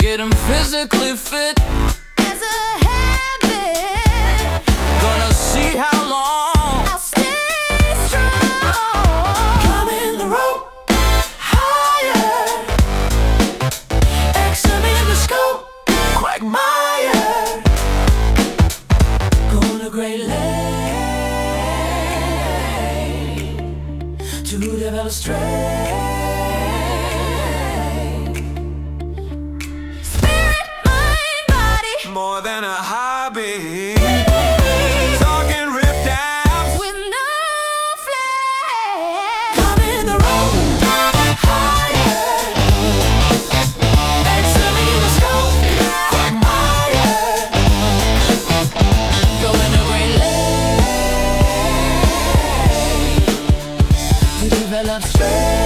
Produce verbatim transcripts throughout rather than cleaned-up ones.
getting physically fit as a habit. Gonna see how long I'll stay strong. Climbing the rope higher, examine the scope, quagmire. Going to Great Lake to develop strength. More than a hobby, talking ripped abs with no flesh. Climbing the rope higher, examine the scope, quagmire. Going to Great Lake to develop strength.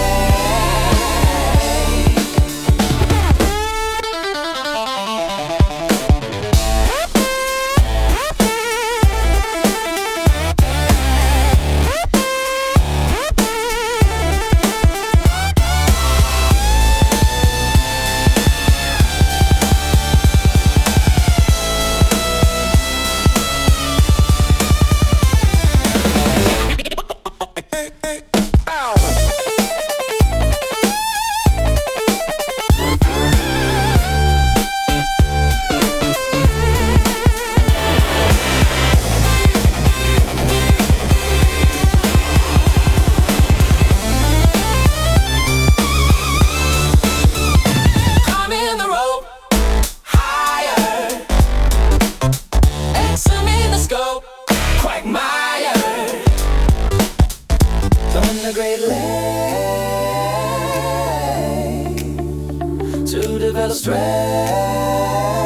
The Great Lake to develop strength.